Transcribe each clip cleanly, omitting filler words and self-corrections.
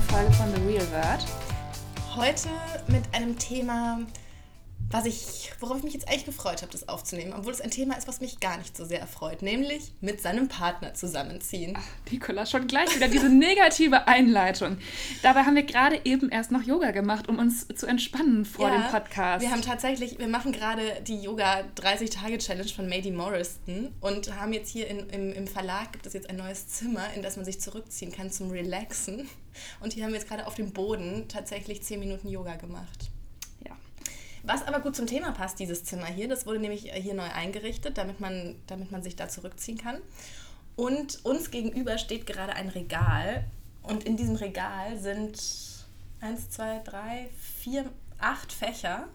Folge von The Real Word. Heute mit einem Thema, worauf ich mich jetzt eigentlich gefreut habe, das aufzunehmen, obwohl es ein Thema ist, was mich gar nicht so sehr erfreut, nämlich mit seinem Partner zusammenziehen. Ach, Nicola, schon gleich wieder diese negative Einleitung. Dabei haben wir gerade eben erst noch Yoga gemacht, um uns zu entspannen vor dem Podcast. Wir machen gerade die Yoga 30-Tage-Challenge von Mady Morrison und haben jetzt hier im Verlag, gibt es jetzt ein neues Zimmer, in das man sich zurückziehen kann zum Relaxen. Und hier haben wir jetzt gerade auf dem Boden tatsächlich 10 Minuten Yoga gemacht. Ja. Was aber gut zum Thema passt, dieses Zimmer hier, das wurde nämlich hier neu eingerichtet, damit man sich da zurückziehen kann. Und uns gegenüber steht gerade ein Regal und in diesem Regal sind 1, 2, 3, 4, 8 Fächer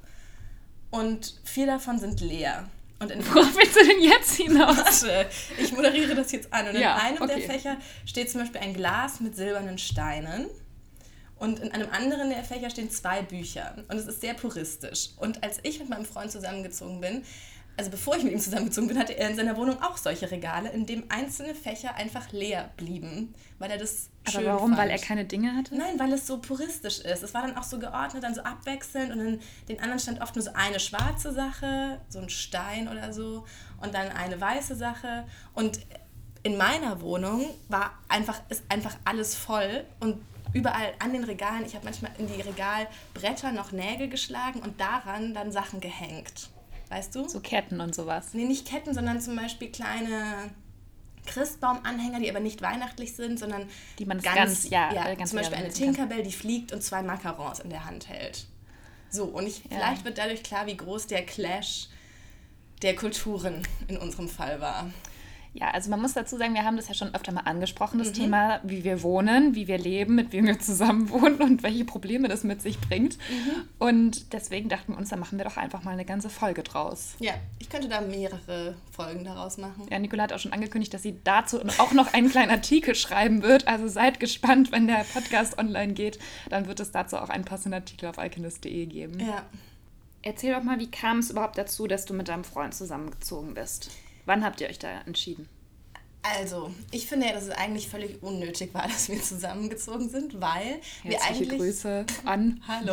und 4 davon sind leer. Und worauf willst du denn jetzt hinaus? Warte, ich moderiere das jetzt an. Und in einem okay. der Fächer steht zum Beispiel ein Glas mit silbernen Steinen. Und in einem anderen der Fächer stehen 2 Bücher. Und es ist sehr puristisch. Und als ich mit meinem Freund zusammengezogen bin, also bevor ich mit ihm zusammengezogen bin, hatte er in seiner Wohnung auch solche Regale, in denen einzelne Fächer einfach leer blieben, weil er das schön Aber warum? fand. Weil er keine Dinge hatte? Nein, weil es so puristisch ist. Es war dann auch so geordnet, dann so abwechselnd und in den anderen stand oft nur so eine schwarze Sache, so ein Stein oder so und dann eine weiße Sache. Und in meiner Wohnung ist einfach alles voll und überall an den Regalen, ich habe manchmal in die Regalbretter noch Nägel geschlagen und daran dann Sachen gehängt. Weißt du? So Ketten und sowas. Nee, nicht Ketten, sondern zum Beispiel kleine Christbaumanhänger, die aber nicht weihnachtlich sind, sondern die man ganz zum Beispiel eine Tinkerbell, die fliegt und 2 Macarons in der Hand hält. So, und vielleicht wird dadurch klar, wie groß der Clash der Kulturen in unserem Fall war. Ja, also man muss dazu sagen, wir haben das ja schon öfter mal angesprochen, das Thema, wie wir wohnen, wie wir leben, mit wem wir zusammen wohnen und welche Probleme das mit sich bringt. Und deswegen dachten wir uns, da machen wir doch einfach mal eine ganze Folge draus. Ja, ich könnte da mehrere Folgen daraus machen. Ja, Nicola hat auch schon angekündigt, dass sie dazu auch noch einen kleinen Artikel schreiben wird. Also seid gespannt, wenn der Podcast online geht, dann wird es dazu auch einen passenden Artikel auf alchemist.de geben. Ja. Erzähl doch mal, wie kam es überhaupt dazu, dass du mit deinem Freund zusammengezogen bist? Wann habt ihr euch da entschieden? Also, ich finde ja, dass es eigentlich völlig unnötig war, dass wir zusammengezogen sind, weil wir eigentlich... Grüße an. Hallo.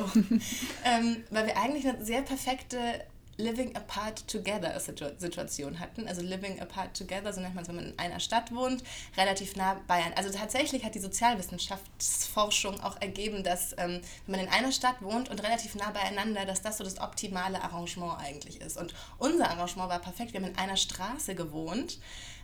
Weil wir eigentlich eine sehr perfekte Living Apart Together Situation hatten. Also Living Apart Together, so nennt man es, wenn man in einer Stadt wohnt, relativ nah beieinander. Also tatsächlich hat die Sozialwissenschaftsforschung auch ergeben, dass wenn man in einer Stadt wohnt und relativ nah beieinander, dass das so das optimale Arrangement eigentlich ist. Und unser Arrangement war perfekt. Wir haben in einer Straße gewohnt.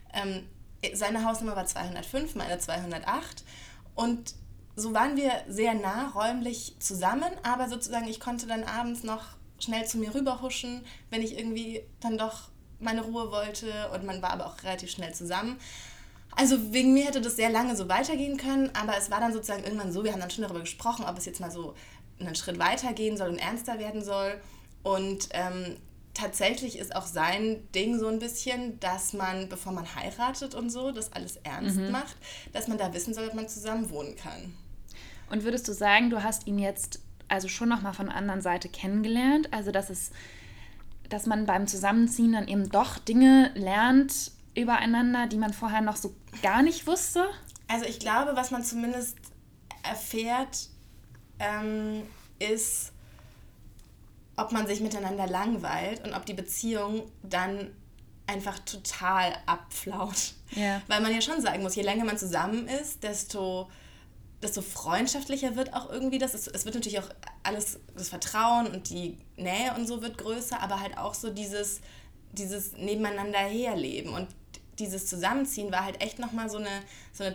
Seine Hausnummer war 205, meine 208. Und so waren wir sehr nah räumlich zusammen, aber sozusagen ich konnte dann abends noch schnell zu mir rüberhuschen, wenn ich irgendwie dann doch meine Ruhe wollte und man war aber auch relativ schnell zusammen. Also wegen mir hätte das sehr lange so weitergehen können, aber es war dann sozusagen irgendwann so, wir haben dann schon darüber gesprochen, ob es jetzt mal so einen Schritt weitergehen soll und ernster werden soll. Und tatsächlich ist auch sein Ding so ein bisschen, dass man, bevor man heiratet und so, das alles ernst macht, dass man da wissen soll, ob man zusammen wohnen kann. Und würdest du sagen, du hast ihn jetzt also schon nochmal von der anderen Seite kennengelernt? Also dass man beim Zusammenziehen dann eben doch Dinge lernt übereinander, die man vorher noch so gar nicht wusste? Also ich glaube, was man zumindest erfährt, ist, ob man sich miteinander langweilt und ob die Beziehung dann einfach total abflaut. Ja. Weil man ja schon sagen muss, je länger man zusammen ist, desto freundschaftlicher wird auch irgendwie das. Es wird natürlich auch alles, das Vertrauen und die Nähe und so wird größer, aber halt auch so dieses nebeneinander herleben. Und dieses Zusammenziehen war halt echt nochmal so eine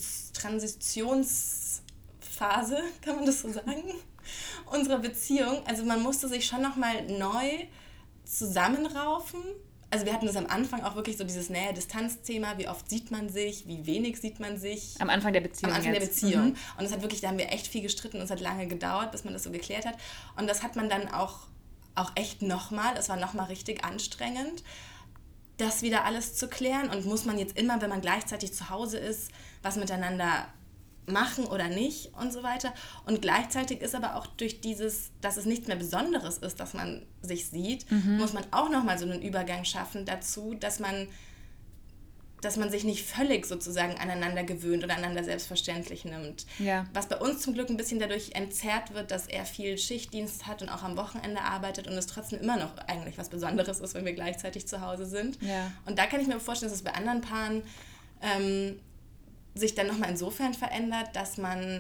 Transitionsphase, kann man das so sagen, unserer Beziehung. Also man musste sich schon nochmal neu zusammenraufen. Also wir hatten das am Anfang auch wirklich so dieses Nähe-Distanz-Thema, wie oft sieht man sich, wie wenig sieht man sich. Am Anfang der Beziehung. Der Beziehung. Und das hat wirklich, da haben wir echt viel gestritten und es hat lange gedauert, bis man das so geklärt hat. Und das hat man dann auch echt nochmal, es war nochmal richtig anstrengend, das wieder alles zu klären. Und muss man jetzt immer, wenn man gleichzeitig zu Hause ist, was miteinander machen oder nicht und so weiter. Und gleichzeitig ist aber auch durch dieses, dass es nichts mehr Besonderes ist, dass man sich sieht, muss man auch nochmal so einen Übergang schaffen dazu, dass man dass man sich nicht völlig sozusagen aneinander gewöhnt oder aneinander selbstverständlich nimmt. Ja. Was bei uns zum Glück ein bisschen dadurch entzerrt wird, dass er viel Schichtdienst hat und auch am Wochenende arbeitet und es trotzdem immer noch eigentlich was Besonderes ist, wenn wir gleichzeitig zu Hause sind. Ja. Und da kann ich mir vorstellen, dass es bei anderen Paaren sich dann nochmal insofern verändert, dass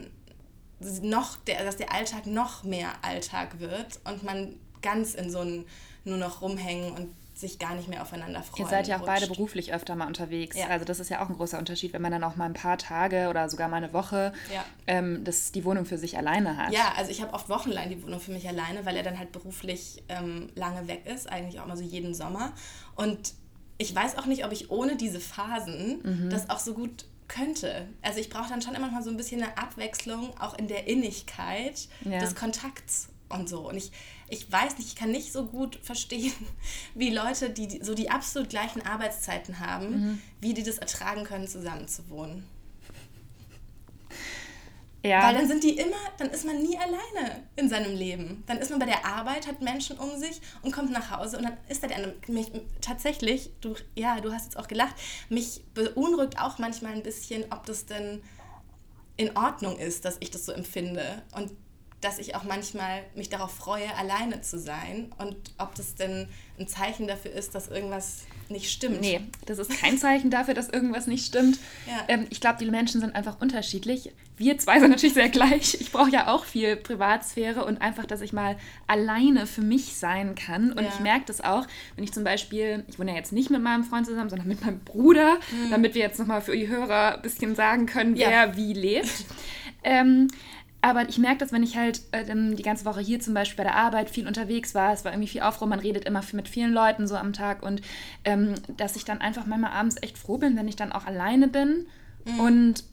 dass der Alltag noch mehr Alltag wird und man ganz in so ein nur noch rumhängen und sich gar nicht mehr aufeinander freuen. Ihr seid ja auch beide beruflich öfter mal unterwegs. Ja. Also das ist ja auch ein großer Unterschied, wenn man dann auch mal ein paar Tage oder sogar mal eine Woche die Wohnung für sich alleine hat. Ja, also ich habe oft wochenlang die Wohnung für mich alleine, weil er dann halt beruflich lange weg ist, eigentlich auch mal so jeden Sommer. Und ich weiß auch nicht, ob ich ohne diese Phasen das auch so gut könnte. Also ich brauche dann schon immer noch mal so ein bisschen eine Abwechslung, auch in der Innigkeit des Kontakts und so. Und ich weiß nicht, ich kann nicht so gut verstehen, wie Leute, die so die absolut gleichen Arbeitszeiten haben, wie die das ertragen können, zusammen zu wohnen. Ja. Weil dann ist man nie alleine in seinem Leben. Dann ist man bei der Arbeit, hat Menschen um sich und kommt nach Hause und dann ist da der andere. Tatsächlich, du hast jetzt auch gelacht, mich beunruhigt auch manchmal ein bisschen, ob das denn in Ordnung ist, dass ich das so empfinde und dass ich auch manchmal mich darauf freue, alleine zu sein und ob das denn ein Zeichen dafür ist, dass irgendwas nicht stimmt. Nee, das ist kein Zeichen dafür, dass irgendwas nicht stimmt. Ja. Ich glaube, die Menschen sind einfach unterschiedlich. Wir zwei sind natürlich sehr gleich. Ich brauche ja auch viel Privatsphäre und einfach, dass ich mal alleine für mich sein kann. Und ich merke das auch, wenn ich zum Beispiel, ich wohne ja jetzt nicht mit meinem Freund zusammen, sondern mit meinem Bruder, damit wir jetzt nochmal für die Hörer ein bisschen sagen können, wer wie lebt. Aber ich merke das, wenn ich halt die ganze Woche hier zum Beispiel bei der Arbeit viel unterwegs war, es war irgendwie viel Aufruhr, man redet immer mit vielen Leuten so am Tag und dass ich dann einfach manchmal abends echt froh bin, wenn ich dann auch alleine bin und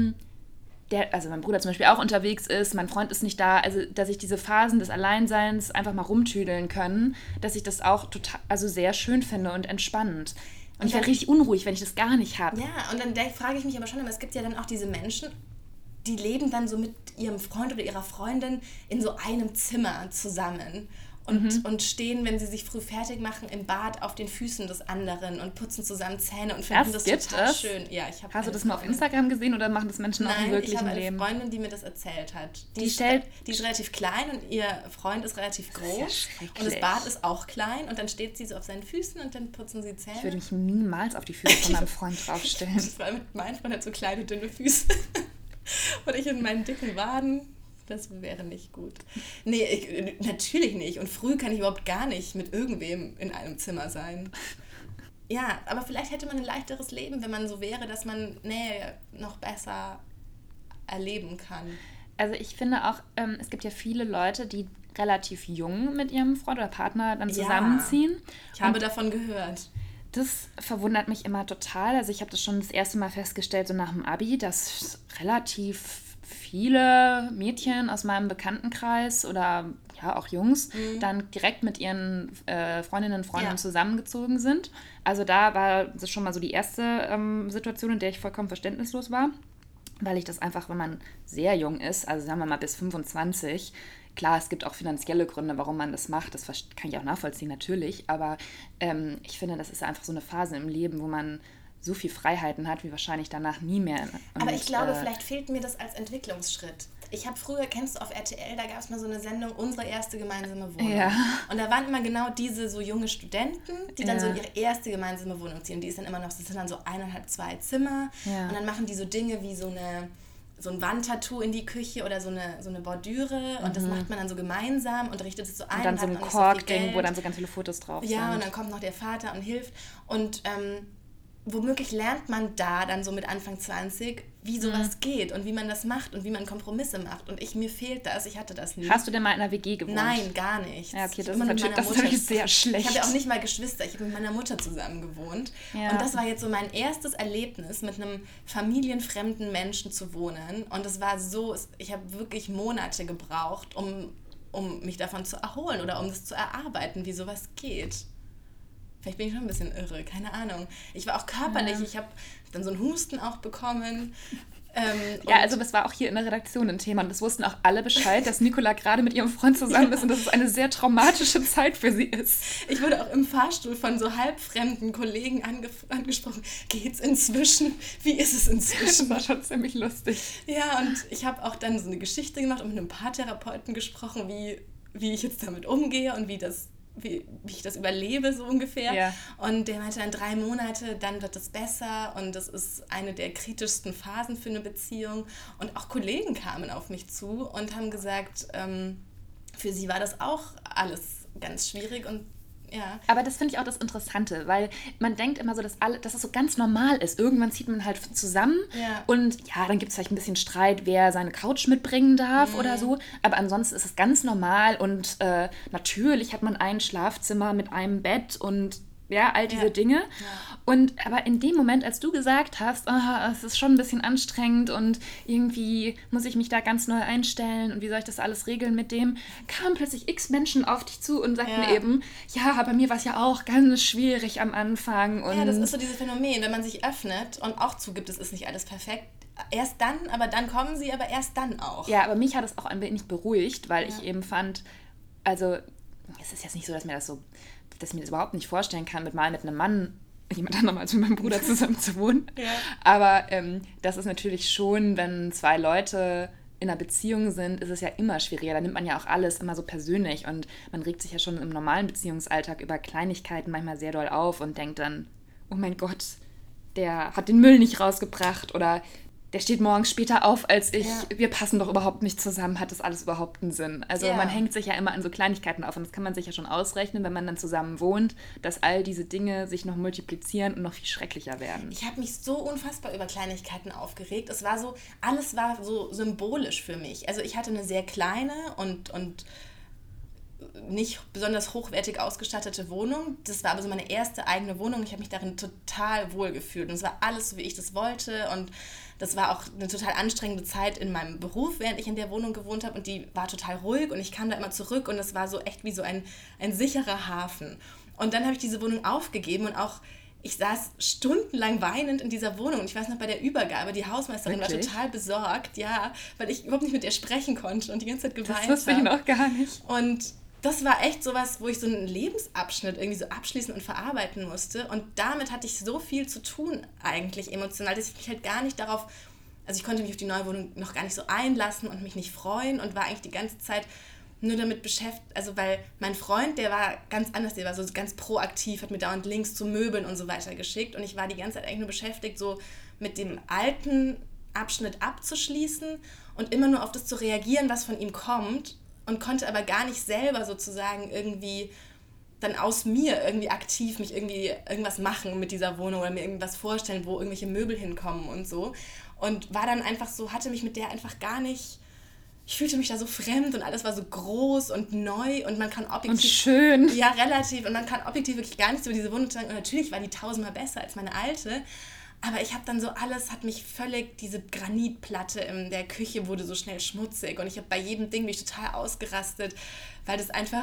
also mein Bruder zum Beispiel auch unterwegs ist, mein Freund ist nicht da, also dass ich diese Phasen des Alleinseins einfach mal rumtüdeln können, dass ich das auch sehr schön finde und entspannend. Und ich werde richtig unruhig, wenn ich das gar nicht habe. Ja, und dann frage ich mich aber schon, aber es gibt ja dann auch diese Menschen, die leben dann so mit ihrem Freund oder ihrer Freundin in so einem Zimmer zusammen und stehen, wenn sie sich früh fertig machen, im Bad auf den Füßen des anderen und putzen zusamem Zähne und finden das total schön. Ja, Hast du das mal auf Instagram gesehen oder machen das Menschen auch im wirklichen Leben? Nein, ich habe eine Freundin, die mir das erzählt hat. Die ist relativ klein und ihr Freund ist relativ groß und das Bad ist auch klein und dann steht sie so auf seinen Füßen und dann putzen sie Zähne. Ich würde mich niemals auf die Füße von meinem Freund draufstellen. Mein Freund hat so kleine, dünne Füße. Und ich in meinen dicken Waden, das wäre nicht gut. Nee, natürlich nicht. Und früh kann ich überhaupt gar nicht mit irgendwem in einem Zimmer sein. Ja, aber vielleicht hätte man ein leichteres Leben, wenn man so wäre, dass man Nähe noch besser erleben kann. Also ich finde auch, es gibt ja viele Leute, die relativ jung mit ihrem Freund oder Partner dann zusammenziehen. Ja, ich habe davon gehört. Das verwundert mich immer total. Also ich habe das schon das erste Mal festgestellt, so nach dem Abi, dass relativ viele Mädchen aus meinem Bekanntenkreis oder ja auch Jungs dann direkt mit ihren Freundinnen und Freunden zusammengezogen sind. Also da war das schon mal so die erste Situation, in der ich vollkommen verständnislos war, weil ich das einfach, wenn man sehr jung ist, also sagen wir mal bis 25, klar, es gibt auch finanzielle Gründe, warum man das macht. Das kann ich auch nachvollziehen, natürlich. Aber ich finde, das ist einfach so eine Phase im Leben, wo man so viel Freiheiten hat, wie wahrscheinlich danach nie mehr. Und, aber ich glaube, vielleicht fehlt mir das als Entwicklungsschritt. Ich habe früher, kennst du auf RTL, da gab es mal so eine Sendung, Unsere erste gemeinsame Wohnung. Ja. Und da waren immer genau diese so junge Studenten, die dann so in ihre erste gemeinsame Wohnung ziehen. Die ist dann immer noch, das sind dann so 1,5, 2 Zimmer. Ja. Und dann machen die so Dinge wie so ein Wandtattoo in die Küche oder so eine Bordüre und das macht man dann so gemeinsam und richtet es so ein. Und dann so ein Korkding, wo dann so ganz viele Fotos drauf sind. Ja, und dann kommt noch der Vater und hilft. Und womöglich lernt man da dann so mit Anfang 20, wie sowas geht und wie man das macht und wie man Kompromisse macht. Und mir fehlt das, ich hatte das nie. Hast du denn mal in einer WG gewohnt? Nein, gar nicht. Ja, okay, das ist natürlich sehr schlecht. Ich habe ja auch nicht mal Geschwister, ich habe mit meiner Mutter zusammen gewohnt. Ja. Und das war jetzt so mein erstes Erlebnis, mit einem familienfremden Menschen zu wohnen. Und es war so, ich habe wirklich Monate gebraucht, um mich davon zu erholen oder um das zu erarbeiten, wie sowas geht. Vielleicht bin ich schon ein bisschen irre, keine Ahnung. Ich war auch körperlich, ich habe dann so einen Husten auch bekommen. Ja, also das war auch hier in der Redaktion ein Thema und es wussten auch alle Bescheid, dass Nicola gerade mit ihrem Freund zusammen ist und dass es eine sehr traumatische Zeit für sie ist. Ich wurde auch im Fahrstuhl von so halbfremden Kollegen angesprochen. Geht's inzwischen? Wie ist es inzwischen? Das war schon ziemlich lustig. Ja, und ich habe auch dann so eine Geschichte gemacht und mit einem Paartherapeuten gesprochen, wie ich jetzt damit umgehe und wie ich das überlebe, so ungefähr. Ja. Und der meinte dann 3 Monate, dann wird es besser und das ist eine der kritischsten Phasen für eine Beziehung. Und auch Kollegen kamen auf mich zu und haben gesagt, für sie war das auch alles ganz schwierig und ja. Aber das finde ich auch das Interessante, weil man denkt immer so, dass es so ganz normal ist. Irgendwann zieht man halt zusammen und ja, dann gibt es vielleicht ein bisschen Streit, wer seine Couch mitbringen darf oder so. Aber ansonsten ist es ganz normal und natürlich hat man ein Schlafzimmer mit einem Bett und ja, all diese Dinge. Ja. Aber in dem Moment, als du gesagt hast, es ist schon ein bisschen anstrengend und irgendwie muss ich mich da ganz neu einstellen und wie soll ich das alles regeln mit dem, kamen plötzlich x Menschen auf dich zu und sagten eben, ja, bei mir war es ja auch ganz schwierig am Anfang. Und ja, das ist so dieses Phänomen, wenn man sich öffnet und auch zugibt, es ist nicht alles perfekt. Erst dann, aber dann kommen sie, aber erst dann auch. Ja, aber mich hat es auch ein wenig beruhigt, weil ich eben fand, also es ist jetzt nicht so, dass ich mir das überhaupt nicht vorstellen kann, mit einem Mann, jemand anderem als mit meinem Bruder zusammen zu wohnen. Ja. Aber das ist natürlich schon, wenn 2 Leute in einer Beziehung sind, ist es ja immer schwieriger. Da nimmt man ja auch alles immer so persönlich und man regt sich ja schon im normalen Beziehungsalltag über Kleinigkeiten manchmal sehr doll auf und denkt dann, oh mein Gott, der hat den Müll nicht rausgebracht oder der steht morgens später auf als ich, wir passen doch überhaupt nicht zusammen, hat das alles überhaupt einen Sinn? Also man hängt sich ja immer an so Kleinigkeiten auf und das kann man sich ja schon ausrechnen, wenn man dann zusammen wohnt, dass all diese Dinge sich noch multiplizieren und noch viel schrecklicher werden. Ich habe mich so unfassbar über Kleinigkeiten aufgeregt. Es war so, alles war so symbolisch für mich. Also ich hatte eine sehr kleine und nicht besonders hochwertig ausgestattete Wohnung. Das war aber so meine erste eigene Wohnung. Ich habe mich darin total wohl gefühlt und es war alles so, wie ich das wollte und das war auch eine total anstrengende Zeit in meinem Beruf, während ich in der Wohnung gewohnt habe und die war total ruhig und ich kam da immer zurück und das war so echt wie so ein sicherer Hafen. Und dann habe ich diese Wohnung aufgegeben und auch ich saß stundenlang weinend in dieser Wohnung und ich weiß noch bei der Übergabe, die Hausmeisterin war total besorgt, ja, weil ich überhaupt nicht mit ihr sprechen konnte und die ganze Zeit geweint habe. Das wusste ich noch gar nicht. Und das war echt sowas, wo ich so einen Lebensabschnitt irgendwie so abschließen und verarbeiten musste. Und damit hatte ich so viel zu tun eigentlich emotional, dass ich mich halt gar nicht darauf, also ich konnte mich auf die neue Wohnung noch gar nicht so einlassen und mich nicht freuen und war eigentlich die ganze Zeit nur damit beschäftigt, also weil mein Freund, der war ganz anders, der war so ganz proaktiv, hat mir dauernd Links zu Möbeln und so weiter geschickt und ich war die ganze Zeit eigentlich nur beschäftigt, so mit dem alten Abschnitt abzuschließen und immer nur auf das zu reagieren, was von ihm kommt. Und konnte aber gar nicht selber sozusagen irgendwie dann aus mir irgendwie aktiv mich irgendwie irgendwas machen mit dieser Wohnung oder mir irgendwas vorstellen, wo irgendwelche Möbel hinkommen und so. Und war dann einfach so, hatte mich mit der einfach gar nicht, ich fühlte mich da so fremd und alles war so groß und neu und man kann objektiv... Und schön. Ja, relativ. Und man kann objektiv wirklich gar nichts über diese Wohnung sagen. Und natürlich war die 1000-mal besser als meine alte. Aber ich habe dann so alles, hat mich völlig, diese Granitplatte in der Küche wurde so schnell schmutzig und ich habe bei jedem Ding mich total ausgerastet, weil das einfach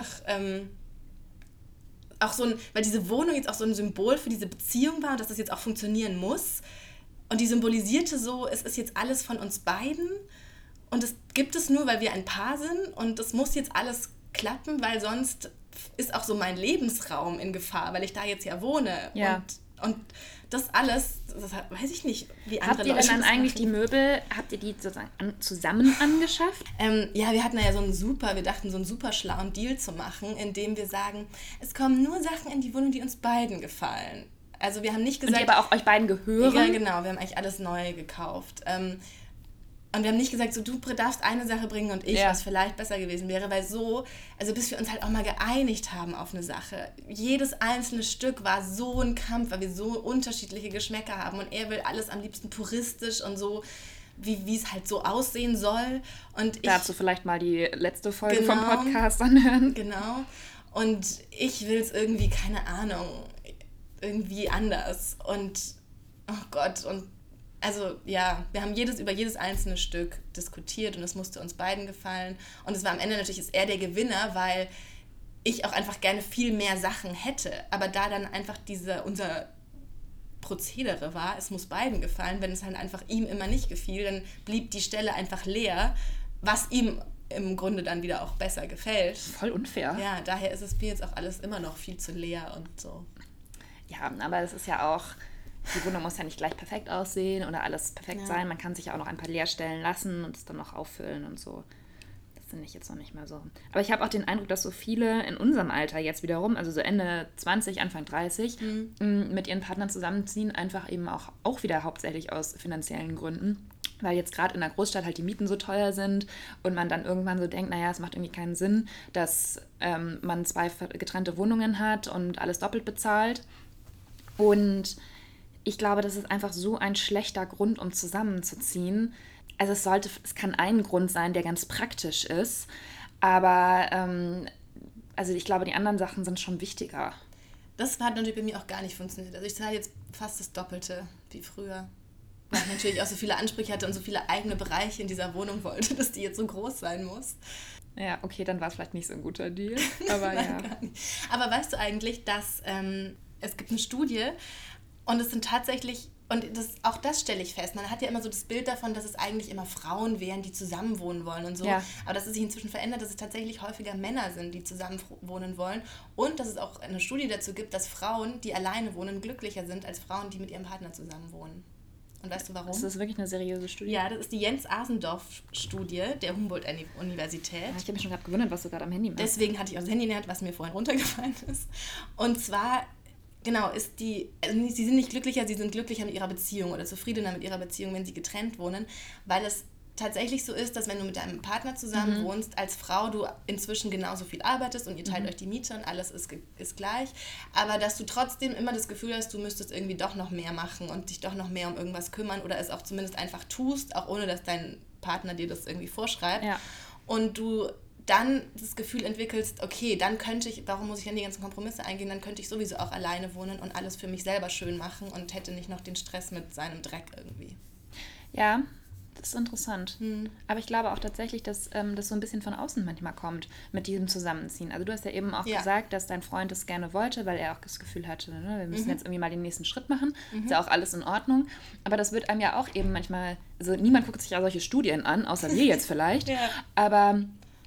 auch so weil diese Wohnung jetzt auch so ein Symbol für diese Beziehung war und dass das jetzt auch funktionieren muss. Und die symbolisierte so, es ist jetzt alles von uns beiden und es gibt es nur, weil wir ein Paar sind und das muss jetzt alles klappen, weil sonst ist auch so mein Lebensraum in Gefahr, weil ich da jetzt ja wohne. Ja. Und das alles, das weiß ich nicht, wie andere Leute. Habt ihr denn dann eigentlich die Möbel, habt ihr die sozusagen zusammen angeschafft? Ja, wir hatten ja wir dachten so einen super schlauen Deal zu machen, indem wir sagen, es kommen nur Sachen in die Wohnung, die uns beiden gefallen. Also wir haben nicht gesagt... Und die aber auch euch beiden gehören? Ja, genau, wir haben eigentlich alles neu gekauft. Und wir haben nicht gesagt, so du darfst eine Sache bringen und ich, was vielleicht besser gewesen wäre, weil bis wir uns halt auch mal geeinigt haben auf eine Sache. Jedes einzelne Stück war so ein Kampf, weil wir so unterschiedliche Geschmäcker haben und er will alles am liebsten puristisch und so, wie es halt so aussehen soll. Und dazu vielleicht mal die letzte Folge vom Podcast anhören. Genau. Und ich will es irgendwie, keine Ahnung, irgendwie anders. Und, oh Gott, und also ja, wir haben über jedes einzelne Stück diskutiert und es musste uns beiden gefallen. Und es war am Ende natürlich ist er der Gewinner, weil ich auch einfach gerne viel mehr Sachen hätte. Aber da dann einfach Prozedere war, es muss beiden gefallen. Wenn es halt einfach ihm immer nicht gefiel, dann blieb die Stelle einfach leer, was ihm im Grunde dann wieder auch besser gefällt. Voll unfair. Ja, daher ist es mir jetzt auch alles immer noch viel zu leer und so. Ja, aber das ist ja auch, die Wohnung muss ja nicht gleich perfekt aussehen oder alles perfekt sein. Man kann sich ja auch noch ein paar Leerstellen lassen und es dann noch auffüllen und so. Das finde ich jetzt noch nicht mehr so. Aber ich habe auch den Eindruck, dass so viele in unserem Alter jetzt wiederum, also so Ende 20, Anfang 30, mit ihren Partnern zusammenziehen, einfach eben auch wieder hauptsächlich aus finanziellen Gründen. Weil jetzt gerade in der Großstadt halt die Mieten so teuer sind und man dann irgendwann so denkt, naja, es macht irgendwie keinen Sinn, dass man 2 getrennte Wohnungen hat und alles doppelt bezahlt. Und ich glaube, das ist einfach so ein schlechter Grund, um zusammenzuziehen. Also es kann ein Grund sein, der ganz praktisch ist, aber also ich glaube, die anderen Sachen sind schon wichtiger. Das hat natürlich bei mir auch gar nicht funktioniert. Also ich zahle jetzt fast das Doppelte wie früher. Weil ich natürlich auch so viele Ansprüche hatte und so viele eigene Bereiche in dieser Wohnung wollte, dass die jetzt so groß sein muss. Ja, okay, dann war es vielleicht nicht so ein guter Deal. Aber Nein, ja. gar nicht. Aber weißt du eigentlich, dass es gibt eine Studie und es sind tatsächlich, und auch das stelle ich fest, man hat ja immer so das Bild davon, dass es eigentlich immer Frauen wären, die zusammen wohnen wollen und so. Ja. Aber dass es sich inzwischen verändert, dass es tatsächlich häufiger Männer sind, die zusammen wohnen wollen. Und dass es auch eine Studie dazu gibt, dass Frauen, die alleine wohnen, glücklicher sind als Frauen, die mit ihrem Partner zusammen wohnen. Und weißt du warum? Ist das wirklich eine seriöse Studie? Ja, das ist die Jens-Asendorf-Studie der Humboldt-Universität. Ja, ich habe mich schon gerade gewundert, was du gerade am Handy machst. Deswegen hatte ich auch das Handy in der Hand, was mir vorhin runtergefallen ist. Und zwar, genau, sie sind nicht glücklicher, sie sind glücklicher mit ihrer Beziehung oder zufriedener mit ihrer Beziehung, wenn sie getrennt wohnen, weil es tatsächlich so ist, dass wenn du mit deinem Partner zusammen wohnst, als Frau du inzwischen genauso viel arbeitest und ihr teilt euch die Miete und alles ist gleich, aber dass du trotzdem immer das Gefühl hast, du müsstest irgendwie doch noch mehr machen und dich doch noch mehr um irgendwas kümmern oder es auch zumindest einfach tust, auch ohne dass dein Partner dir das irgendwie vorschreibt. Ja. Und du dann das Gefühl entwickelst, okay, dann könnte ich, warum muss ich dann die ganzen Kompromisse eingehen, dann könnte ich sowieso auch alleine wohnen und alles für mich selber schön machen und hätte nicht noch den Stress mit seinem Dreck irgendwie. Ja, das ist interessant. Aber ich glaube auch tatsächlich, dass das so ein bisschen von außen manchmal kommt mit diesem Zusammenziehen. Also du hast ja eben auch gesagt, dass dein Freund es gerne wollte, weil er auch das Gefühl hatte, ne, wir müssen jetzt irgendwie mal den nächsten Schritt machen. Ist ja auch alles in Ordnung. Aber das wird einem ja auch eben manchmal, also niemand guckt sich ja solche Studien an, außer wir jetzt vielleicht. Ja. Aber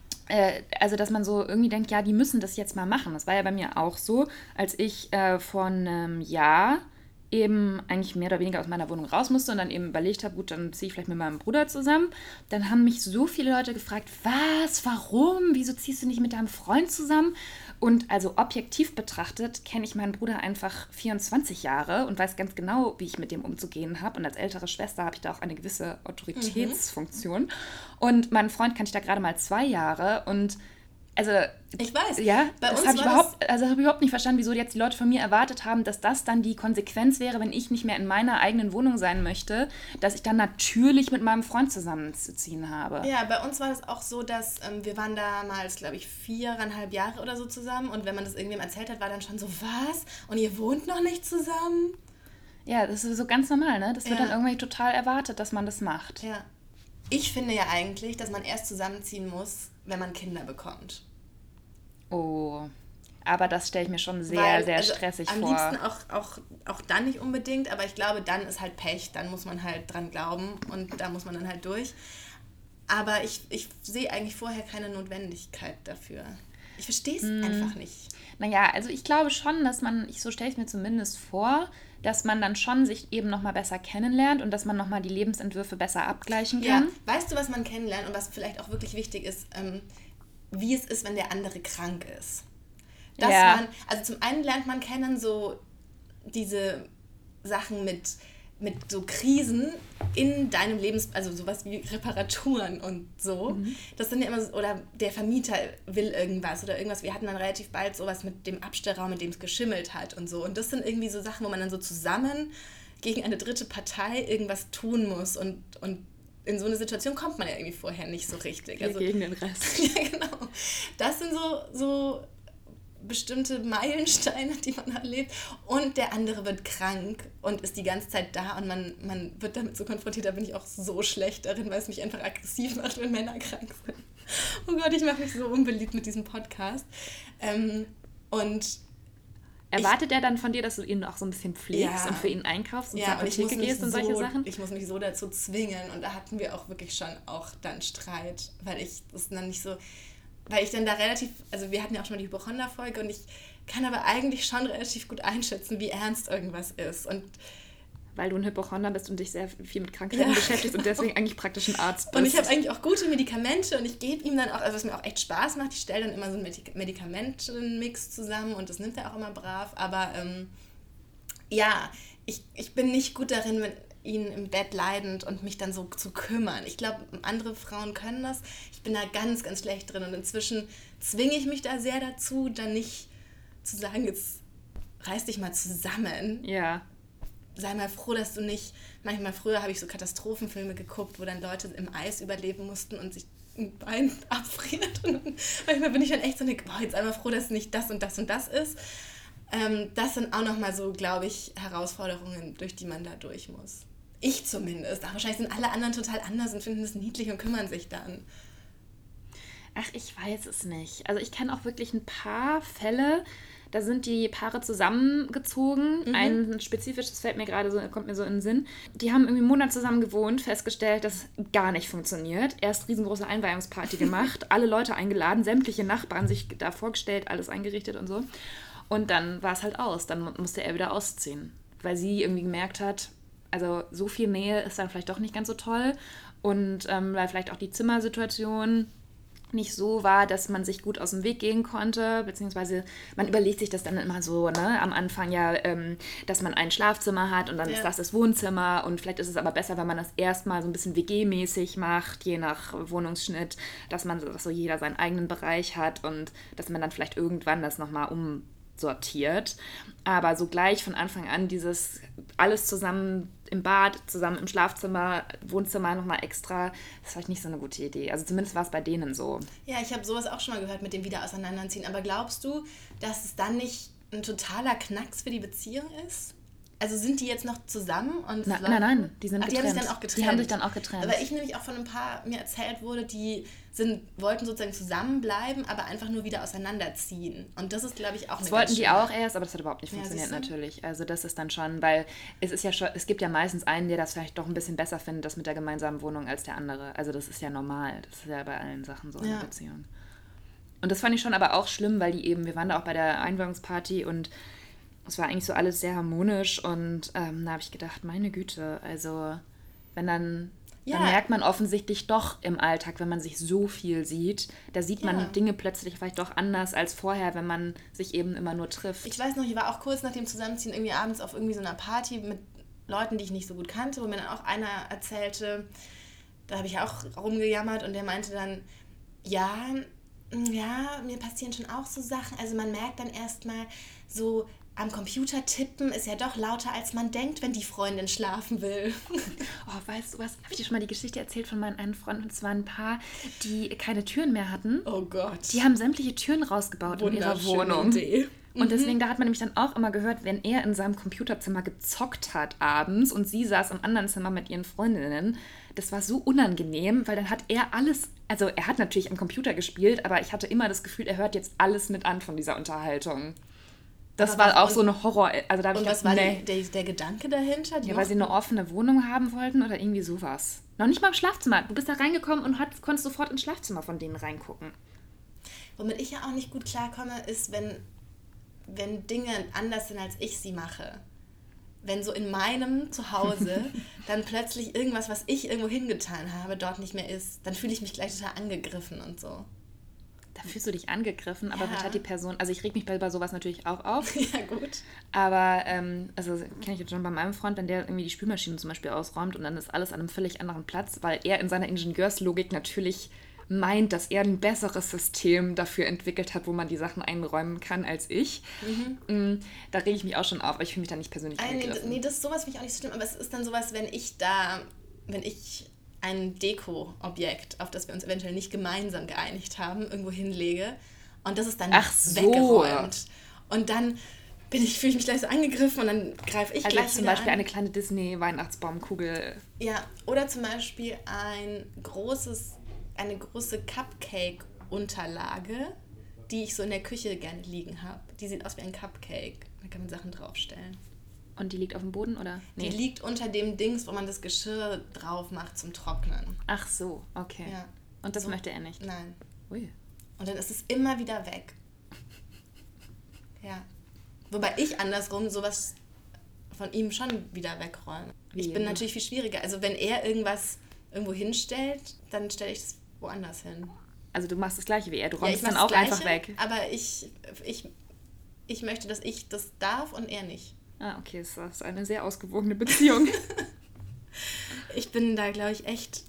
also dass man so irgendwie denkt, ja, die müssen das jetzt mal machen. Das war ja bei mir auch so, als ich vor einem Jahr eben eigentlich mehr oder weniger aus meiner Wohnung raus musste und dann eben überlegt habe, gut, dann ziehe ich vielleicht mit meinem Bruder zusammen. Dann haben mich so viele Leute gefragt, was, warum, wieso ziehst du nicht mit deinem Freund zusammen? Und also objektiv betrachtet kenne ich meinen Bruder einfach 24 Jahre und weiß ganz genau, wie ich mit dem umzugehen habe. Und als ältere Schwester habe ich da auch eine gewisse Autoritätsfunktion. Und meinen Freund kannte ich da gerade mal 2 Jahre und also, ich weiß. Ja, bei uns habe ich überhaupt nicht verstanden, wieso jetzt die Leute von mir erwartet haben, dass das dann die Konsequenz wäre, wenn ich nicht mehr in meiner eigenen Wohnung sein möchte, dass ich dann natürlich mit meinem Freund zusammenzuziehen habe. Ja, bei uns war das auch so, dass wir waren damals, glaube ich, 4,5 Jahre oder so zusammen und wenn man das irgendwem erzählt hat, war dann schon so, was? Und ihr wohnt noch nicht zusammen? Ja, das ist so ganz normal, ne? Das wird dann irgendwie total erwartet, dass man das macht. Ja. Ich finde ja eigentlich, dass man erst zusammenziehen muss, wenn man Kinder bekommt. Oh, aber das stelle ich mir schon sehr stressig vor. Am liebsten auch dann nicht unbedingt, aber ich glaube, dann ist halt Pech, dann muss man halt dran glauben und da muss man dann halt durch. Aber ich sehe eigentlich vorher keine Notwendigkeit dafür. Ich verstehe es einfach nicht. Naja, also ich glaube schon, dass so stelle ich es mir zumindest vor, dass man dann schon sich eben nochmal besser kennenlernt und dass man nochmal die Lebensentwürfe besser abgleichen kann. Ja, weißt du, was man kennenlernt und was vielleicht auch wirklich wichtig ist, wie es ist, wenn der andere krank ist. Also zum einen lernt man kennen so diese Sachen mit so Krisen in deinem also sowas wie Reparaturen und so. Das sind ja immer so, oder der Vermieter will irgendwas oder irgendwas. Wir hatten dann relativ bald sowas mit dem Abstellraum, mit dem es geschimmelt hat und so. Und das sind irgendwie so Sachen, wo man dann so zusammen gegen eine dritte Partei irgendwas tun muss und in so eine Situation kommt man ja irgendwie vorher nicht so richtig. Also, gegen den Rest. Ja, genau. Das sind so bestimmte Meilensteine, die man erlebt. Und der andere wird krank und ist die ganze Zeit da und man wird damit so konfrontiert. Da bin ich auch so schlecht darin, weil es mich einfach aggressiv macht, wenn Männer krank sind. Oh Gott, ich mache mich so unbeliebt mit diesem Podcast. Und Erwartet er dann von dir, dass du ihn auch so ein bisschen pflegst und für ihn einkaufst und zur Apotheke gehst und solche Sachen? Ich muss mich so dazu zwingen und da hatten wir auch wirklich schon auch dann Streit, weil ich das dann nicht so, weil ich dann da relativ, also wir hatten ja auch schon mal die Hypochonder-Folge und ich kann aber eigentlich schon relativ gut einschätzen, wie ernst irgendwas ist und weil du ein Hypochonder bist und dich sehr viel mit Krankheiten beschäftigst und deswegen eigentlich praktisch ein Arzt bist. Und ich habe eigentlich auch gute Medikamente und ich gebe ihm dann auch, also was mir auch echt Spaß macht, ich stelle dann immer so einen Medikamentenmix zusammen und das nimmt er auch immer brav, aber ich bin nicht gut darin, mit ihn im Bett leidend und mich dann so zu kümmern. Ich glaube, andere Frauen können das. Ich bin da ganz, ganz schlecht drin und inzwischen zwinge ich mich da sehr dazu, dann nicht zu sagen, jetzt reiß dich mal zusammen. Ja. Sei mal froh, dass du nicht, manchmal früher habe ich so Katastrophenfilme geguckt, wo dann Leute im Eis überleben mussten und sich ein Bein abfriert. Und manchmal bin ich dann echt so, jetzt einmal froh, dass nicht das und das und das ist. Das sind auch nochmal so, glaube ich, Herausforderungen, durch die man da durch muss. Ich zumindest. Ach, wahrscheinlich sind alle anderen total anders und finden es niedlich und kümmern sich dann. Ach, ich weiß es nicht. Also ich kenne auch wirklich ein paar Fälle, da sind die Paare zusammengezogen. Ein spezifisches kommt mir so in den Sinn. Die haben irgendwie einen Monat zusammen gewohnt, festgestellt, dass es gar nicht funktioniert. Erst riesengroße Einweihungsparty gemacht, alle Leute eingeladen, sämtliche Nachbarn sich da vorgestellt, alles eingerichtet und so. Und dann war es halt aus. Dann musste er wieder ausziehen, weil sie irgendwie gemerkt hat, also so viel Nähe ist dann vielleicht doch nicht ganz so toll. Und weil vielleicht auch die Zimmersituation nicht so war, dass man sich gut aus dem Weg gehen konnte, beziehungsweise man überlegt sich das dann immer so, ne, am Anfang ja, dass man ein Schlafzimmer hat und dann ist das Wohnzimmer und vielleicht ist es aber besser, wenn man das erstmal so ein bisschen WG-mäßig macht, je nach Wohnungsschnitt, dass so jeder seinen eigenen Bereich hat und dass man dann vielleicht irgendwann das nochmal umsortiert. Aber so gleich von Anfang an dieses alles zusammen im Bad, zusammen im Schlafzimmer, Wohnzimmer nochmal extra, das ist vielleicht nicht so eine gute Idee. Also zumindest war es bei denen so. Ja, ich habe sowas auch schon mal gehört mit dem wieder auseinanderziehen. Aber glaubst du, dass es dann nicht ein totaler Knacks für die Beziehung ist? Also sind die jetzt noch zusammen? Und nein, die sind getrennt. Die haben sich dann auch getrennt. Die haben sich dann auch getrennt. Aber ich nämlich auch von ein paar mir erzählt wurde, die wollten sozusagen zusammenbleiben, aber einfach nur wieder auseinanderziehen. Und das ist, glaube ich, auch das wollten die auch erst, aber das hat überhaupt nicht funktioniert, siehst du? natürlich. Also das ist dann schon, weil es gibt ja meistens einen, der das vielleicht doch ein bisschen besser findet, das mit der gemeinsamen Wohnung als der andere. Also das ist ja normal. Das ist ja bei allen Sachen so in der Beziehung. Und das fand ich schon aber auch schlimm, weil wir waren da auch bei der Einweihungsparty und es war eigentlich so alles sehr harmonisch und da habe ich gedacht, meine Güte, also wenn dann merkt man offensichtlich doch im Alltag, wenn man sich so viel sieht, da sieht man Dinge plötzlich vielleicht doch anders als vorher, wenn man sich eben immer nur trifft. Ich weiß noch, ich war auch kurz nach dem Zusammenziehen irgendwie abends auf irgendwie so einer Party mit Leuten, die ich nicht so gut kannte, wo mir dann auch einer erzählte, da habe ich auch rumgejammert und der meinte dann, ja, mir passieren schon auch so Sachen, also man merkt dann erstmal so, am Computer tippen ist ja doch lauter, als man denkt, wenn die Freundin schlafen will. Oh, weißt du was? Habe ich dir schon mal die Geschichte erzählt von meinen einen Freunden? Und zwar ein Paar, die keine Türen mehr hatten. Oh Gott. Die haben sämtliche Türen rausgebaut in ihrer Wohnung. Idee. Und deswegen, da hat man nämlich dann auch immer gehört, wenn er in seinem Computerzimmer gezockt hat abends und sie saß im anderen Zimmer mit ihren Freundinnen, das war so unangenehm, weil dann hat er alles, also er hat natürlich am Computer gespielt, aber ich hatte immer das Gefühl, er hört jetzt alles mit an von dieser Unterhaltung. Das war auch so eine Horror... Also da und was war der Gedanke dahinter? Ja, weil sie eine offene Wohnung haben wollten oder irgendwie sowas. Noch nicht mal im Schlafzimmer. Du bist da reingekommen und konntest sofort ins Schlafzimmer von denen reingucken. Womit ich ja auch nicht gut klarkomme, ist, wenn Dinge anders sind, als ich sie mache. Wenn so in meinem Zuhause dann plötzlich irgendwas, was ich irgendwo hingetan habe, dort nicht mehr ist, dann fühle ich mich gleich total angegriffen und so. Da fühlst du dich angegriffen, aber vielleicht hat die Person, also ich reg mich bei sowas natürlich auch auf. Ja, gut. Aber, also kenne ich jetzt schon bei meinem Freund, wenn der irgendwie die Spülmaschine zum Beispiel ausräumt und dann ist alles an einem völlig anderen Platz, weil er in seiner Ingenieurslogik natürlich meint, dass er ein besseres System dafür entwickelt hat, wo man die Sachen einräumen kann als ich. Da rege ich mich auch schon auf, aber ich fühle mich da nicht persönlich angegriffen. Nee, sowas finde ich auch nicht so schlimm, aber es ist dann sowas, wenn ich ein Deko-Objekt, auf das wir uns eventuell nicht gemeinsam geeinigt haben, irgendwo hinlege und das ist dann weggeräumt. Und dann fühle ich mich gleich so angegriffen und dann greife ich gleich zum Beispiel eine kleine Disney-Weihnachtsbaumkugel. Ja, oder zum Beispiel eine große Cupcake-Unterlage, die ich so in der Küche gerne liegen habe. Die sieht aus wie ein Cupcake. Da kann man Sachen draufstellen. Und die liegt auf dem Boden, oder? Nee. Die liegt unter dem Dings, wo man das Geschirr drauf macht zum Trocknen. Ach so, okay. Ja. Und das möchte er nicht? Nein. Ui. Und dann ist es immer wieder weg. Ja. Wobei ich andersrum sowas von ihm schon wieder wegräume. Ich bin natürlich viel schwieriger. Also wenn er irgendwas irgendwo hinstellt, dann stelle ich es woanders hin. Also du machst das Gleiche wie er, du räumst es dann auch einfach weg. Aber ich möchte, dass ich das darf und er nicht. Ah, okay, das ist eine sehr ausgewogene Beziehung. Ich bin da, glaube ich, echt,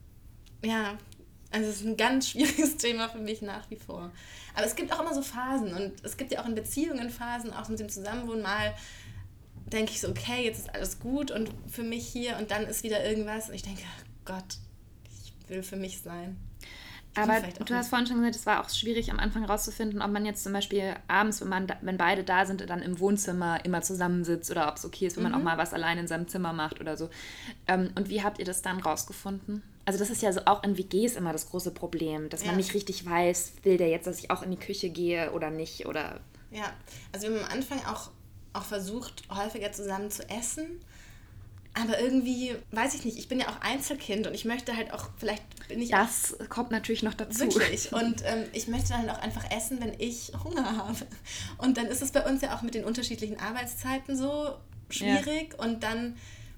ja, also es ist ein ganz schwieriges Thema für mich nach wie vor. Aber es gibt auch immer so Phasen und es gibt ja auch in Beziehungen Phasen, auch mit dem Zusammenwohnen mal, denke ich so, okay, jetzt ist alles gut und für mich hier und dann ist wieder irgendwas und ich denke, Gott, ich will für mich sein. Aber du hast vorhin schon gesagt, es war auch schwierig am Anfang rauszufinden, ob man jetzt zum Beispiel abends, wenn beide da sind, dann im Wohnzimmer immer zusammensitzt oder ob es okay ist, wenn man auch mal was allein in seinem Zimmer macht oder so. Und wie habt ihr das dann rausgefunden? Also das ist ja so auch in WGs immer das große Problem, dass man nicht richtig weiß, will der jetzt, dass ich auch in die Küche gehe oder nicht? Oder ja, also wir haben am Anfang auch versucht, häufiger zusammen zu essen. Aber irgendwie, weiß ich nicht, ich bin ja auch Einzelkind und ich möchte halt auch, vielleicht bin ich das auch... kommt natürlich noch dazu. Wirklich. Und ich möchte dann auch einfach essen, wenn ich Hunger habe. Und dann ist es bei uns ja auch mit den unterschiedlichen Arbeitszeiten so schwierig. Ja. Und dann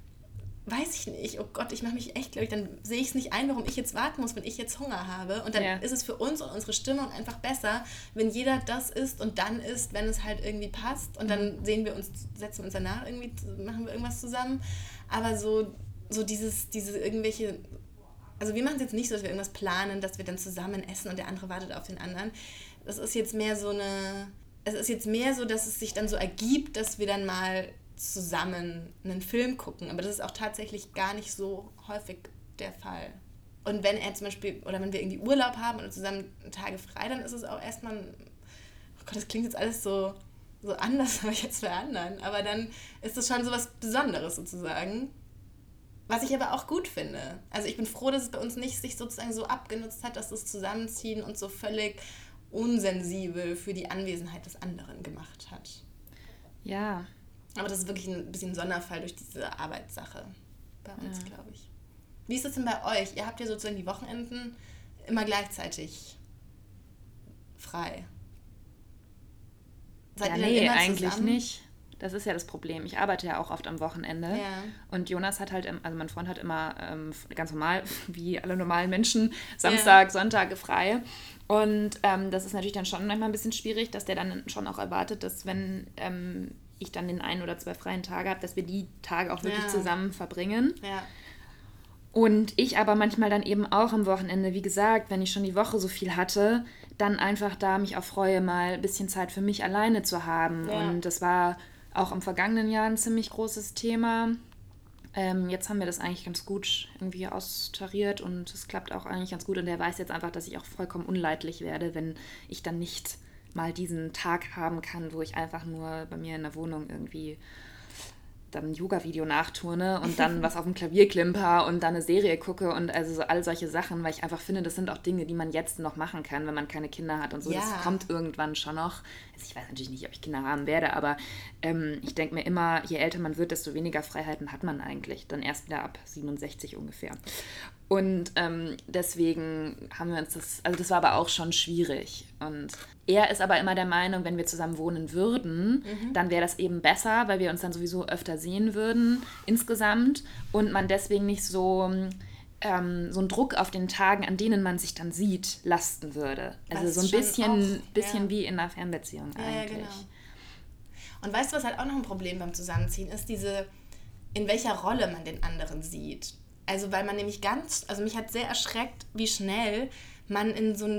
weiß ich nicht, oh Gott, ich mache mich echt, glaube ich, dann sehe ich es nicht ein, warum ich jetzt warten muss, wenn ich jetzt Hunger habe. Und dann ist es für uns und unsere Stimmung einfach besser, wenn jeder das isst und dann isst, wenn es halt irgendwie passt. Und dann setzen wir uns danach irgendwie, machen wir irgendwas zusammen. Aber so diese irgendwelche, also wir machen es jetzt nicht so, dass wir irgendwas planen, dass wir dann zusammen essen und der andere wartet auf den anderen. Das ist jetzt mehr so dass es sich dann so ergibt, dass wir dann mal zusammen einen Film gucken. Aber das ist auch tatsächlich gar nicht so häufig der Fall. Und wenn er zum Beispiel, oder wenn wir irgendwie Urlaub haben oder zusammen Tage frei, dann ist es auch erstmal, oh Gott, das klingt jetzt alles so anders als jetzt für anderen. Aber dann ist es schon so was Besonderes sozusagen. Was ich aber auch gut finde. Also ich bin froh, dass es bei uns nicht sich sozusagen so abgenutzt hat, dass das Zusammenziehen uns so völlig unsensibel für die Anwesenheit des anderen gemacht hat. Ja. Aber das ist wirklich ein bisschen ein Sonderfall durch diese Arbeitssache bei uns, glaube ich. Wie ist es denn bei euch? Ihr habt ja sozusagen die Wochenenden immer gleichzeitig frei. Seid ihr dann immer eigentlich zusammen? Nicht. Das ist ja das Problem. Ich arbeite ja auch oft am Wochenende. Ja. Und Jonas hat halt, also mein Freund hat immer ganz normal, wie alle normalen Menschen, Samstag, Sonntage frei. Und das ist natürlich dann schon manchmal ein bisschen schwierig, dass der dann schon auch erwartet, dass wenn ich dann den 1 oder 2 freien Tage habe, dass wir die Tage auch wirklich zusammen verbringen. Ja. Und ich aber manchmal dann eben auch am Wochenende, wie gesagt, wenn ich schon die Woche so viel hatte, dann einfach da mich auch freue, mal ein bisschen Zeit für mich alleine zu haben. Ja. Und das war auch im vergangenen Jahr ein ziemlich großes Thema. Jetzt haben wir das eigentlich ganz gut irgendwie austariert und es klappt auch eigentlich ganz gut. Und der weiß jetzt einfach, dass ich auch vollkommen unleidlich werde, wenn ich dann nicht mal diesen Tag haben kann, wo ich einfach nur bei mir in der Wohnung irgendwie dann ein Yoga-Video nachturne und dann was auf dem Klavier klimper und dann eine Serie gucke und also so all solche Sachen, weil ich einfach finde, das sind auch Dinge, die man jetzt noch machen kann, wenn man keine Kinder hat und so. Ja. Das kommt irgendwann schon noch. Also ich weiß natürlich nicht, ob ich Kinder haben werde, aber ich denke mir immer, je älter man wird, desto weniger Freiheiten hat man eigentlich. Dann erst wieder ab 67 ungefähr. Und deswegen haben wir uns das war aber auch schon schwierig. Und er ist aber immer der Meinung, wenn wir zusammen wohnen würden, dann wäre das eben besser, weil wir uns dann sowieso öfter sehen würden insgesamt und man deswegen nicht so einen Druck auf den Tagen, an denen man sich dann sieht, lasten würde. Also so ein bisschen wie in einer Fernbeziehung eigentlich. Ja, genau. Und weißt du, was halt auch noch ein Problem beim Zusammenziehen ist, in welcher Rolle man den anderen sieht. Also weil man nämlich mich hat sehr erschreckt, wie schnell man in so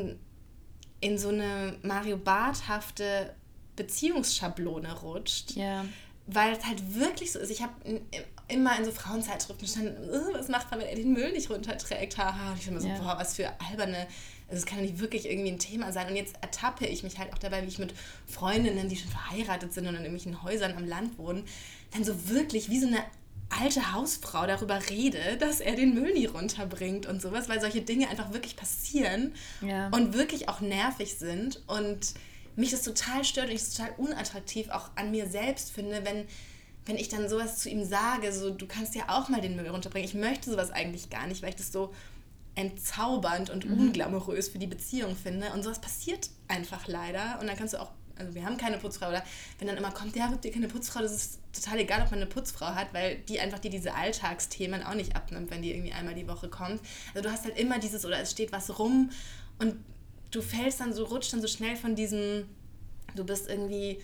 eine Mario Barth-hafte Beziehungsschablone rutscht. Ja. Weil es halt wirklich so ist. Ich habe immer in so Frauenzeitschriften gestanden, was macht man, wenn er den Müll nicht runterträgt? Haha. Und ich bin so, boah, was für alberne... Also es kann ja nicht wirklich irgendwie ein Thema sein. Und jetzt ertappe ich mich halt auch dabei, wie ich mit Freundinnen, die schon verheiratet sind und in irgendwelchen Häusern am Land wohnen, dann so wirklich wie so eine alte Hausfrau darüber rede, dass er den Müll nie runterbringt und sowas, weil solche Dinge einfach wirklich passieren und wirklich auch nervig sind und mich das total stört und ich es total unattraktiv auch an mir selbst finde, wenn ich dann sowas zu ihm sage, so, du kannst ja auch mal den Müll runterbringen. Ich möchte sowas eigentlich gar nicht, weil ich das so entzaubernd und unglamourös für die Beziehung finde. Und sowas passiert einfach leider. Und dann kannst du auch, also wir haben keine Putzfrau, oder wenn dann immer kommt, ja, habt ihr keine Putzfrau, das ist total egal, ob man eine Putzfrau hat, weil die einfach diese Alltagsthemen auch nicht abnimmt, wenn die irgendwie einmal die Woche kommt. Also du hast halt immer dieses, oder es steht was rum und du fällst dann so, rutscht dann so schnell von diesem, du bist irgendwie,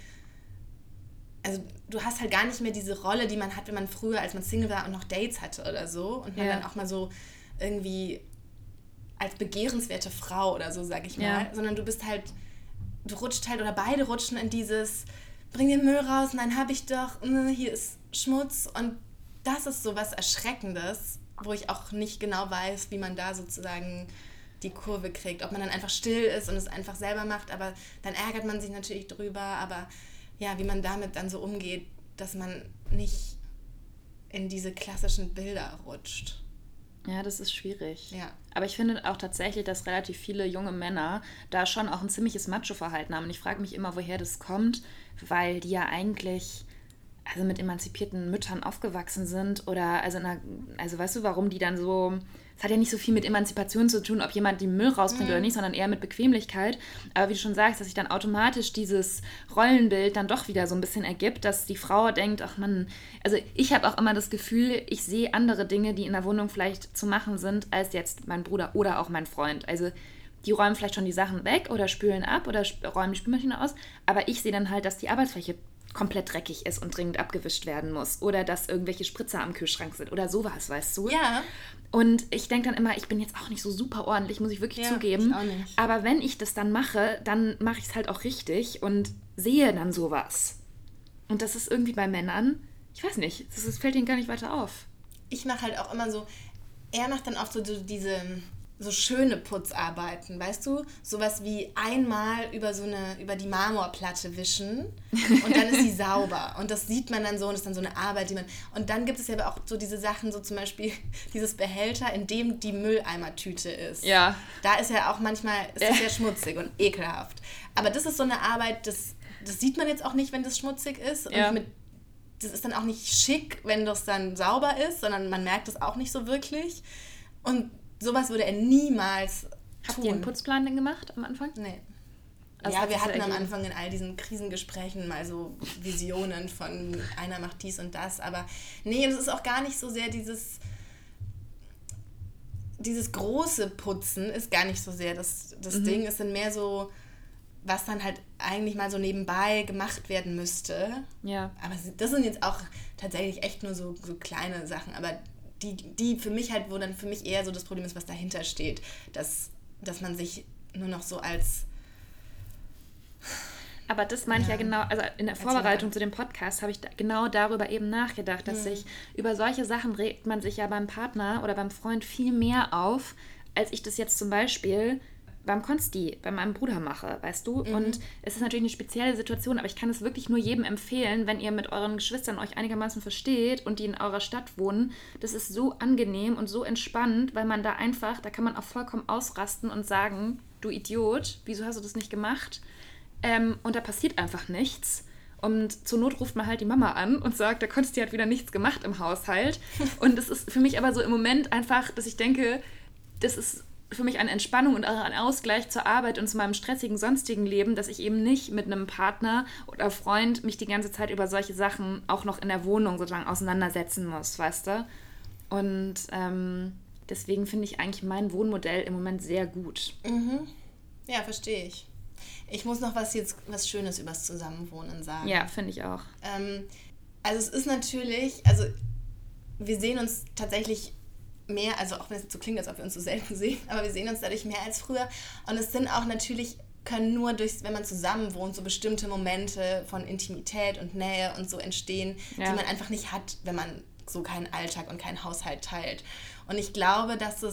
also du hast halt gar nicht mehr diese Rolle, die man hat, wenn man früher, als man Single war und noch Dates hatte oder so und man dann auch mal so irgendwie als begehrenswerte Frau oder so, sag ich mal, sondern du bist halt, du rutscht halt, oder beide rutschen in dieses, bring den Müll raus, nein, hab ich doch, hier ist Schmutz, und das ist so was Erschreckendes, wo ich auch nicht genau weiß, wie man da sozusagen die Kurve kriegt, ob man dann einfach still ist und es einfach selber macht, aber dann ärgert man sich natürlich drüber, aber ja, wie man damit dann so umgeht, dass man nicht in diese klassischen Bilder rutscht. Ja, das ist schwierig. Ja. Aber ich finde auch tatsächlich, dass relativ viele junge Männer da schon auch ein ziemliches Macho-Verhalten haben. Und ich frage mich immer, woher das kommt, weil die ja eigentlich also mit emanzipierten Müttern aufgewachsen sind oder also weißt du, warum die dann so, es hat ja nicht so viel mit Emanzipation zu tun, ob jemand den Müll rausbringt oder nicht, sondern eher mit Bequemlichkeit. Aber wie du schon sagst, dass sich dann automatisch dieses Rollenbild dann doch wieder so ein bisschen ergibt, dass die Frau denkt, ach man, also ich habe auch immer das Gefühl, ich sehe andere Dinge, die in der Wohnung vielleicht zu machen sind, als jetzt mein Bruder oder auch mein Freund. Also die räumen vielleicht schon die Sachen weg oder spülen ab oder räumen die Spülmaschine aus, aber ich sehe dann halt, dass die Arbeitsfläche komplett dreckig ist und dringend abgewischt werden muss. Oder dass irgendwelche Spritzer am Kühlschrank sind oder sowas, weißt du? Ja. Und ich denke dann immer, ich bin jetzt auch nicht so super ordentlich, muss ich wirklich zugeben. Ich auch nicht. Aber wenn ich das dann mache ich es halt auch richtig und sehe dann sowas. Und das ist irgendwie bei Männern, ich weiß nicht, das fällt ihnen gar nicht weiter auf. Ich mache halt auch immer so, er macht dann oft so diese so schöne Putzarbeiten, weißt du? Sowas wie einmal über die Marmorplatte wischen und dann ist sie sauber. Und das sieht man dann so und ist dann so eine Arbeit, und dann gibt es ja aber auch so diese Sachen, so zum Beispiel dieses Behälter, in dem die Mülleimertüte ist. Ja. Da ist ja auch manchmal, ist das ja schmutzig und ekelhaft. Aber das ist so eine Arbeit, das sieht man jetzt auch nicht, wenn das schmutzig ist. Und das ist dann auch nicht schick, wenn das dann sauber ist, sondern man merkt das auch nicht so wirklich. Und sowas würde er niemals tun. Habt ihr einen Putzplan denn gemacht am Anfang? Nee. Also ja, wir hatten am Anfang in all diesen Krisengesprächen mal so Visionen von einer macht dies und das, aber nee, das ist auch gar nicht so sehr dieses große Putzen ist gar nicht so sehr das Ding. Es sind mehr so, was dann halt eigentlich mal so nebenbei gemacht werden müsste. Ja. Aber das sind jetzt auch tatsächlich echt nur so kleine Sachen, aber die für mich halt, wo dann für mich eher so das Problem ist, was dahinter steht, dass man sich nur noch so als... Aber das meine ich ja genau, also in der Vorbereitung zu dem Podcast habe ich genau darüber eben nachgedacht, dass sich über solche Sachen regt man sich ja beim Partner oder beim Freund viel mehr auf, als ich das jetzt zum Beispiel beim Konsti, bei meinem Bruder mache, weißt du? Und es ist natürlich eine spezielle Situation, aber ich kann es wirklich nur jedem empfehlen, wenn ihr mit euren Geschwistern euch einigermaßen versteht und die in eurer Stadt wohnen. Das ist so angenehm und so entspannt, weil man da kann man auch vollkommen ausrasten und sagen, du Idiot, wieso hast du das nicht gemacht? Und da passiert einfach nichts. Und zur Not ruft man halt die Mama an und sagt, der Konsti hat wieder nichts gemacht im Haushalt. Und das ist für mich aber so im Moment einfach, dass ich denke, das ist für mich eine Entspannung und auch ein Ausgleich zur Arbeit und zu meinem stressigen sonstigen Leben, dass ich eben nicht mit einem Partner oder Freund mich die ganze Zeit über solche Sachen auch noch in der Wohnung sozusagen auseinandersetzen muss, weißt du? Und deswegen finde ich eigentlich mein Wohnmodell im Moment sehr gut. Mhm. Ja, verstehe ich. Ich muss noch was Schönes übers Zusammenwohnen sagen. Ja, finde ich auch. Also es ist natürlich, also wir sehen uns tatsächlich mehr, also auch wenn es so klingt, als ob wir uns so selten sehen, aber wir sehen uns dadurch mehr als früher. Und es sind auch natürlich, können nur wenn man zusammen wohnt, so bestimmte Momente von Intimität und Nähe und so entstehen, die man einfach nicht hat, wenn man so keinen Alltag und keinen Haushalt teilt. Und ich glaube, dass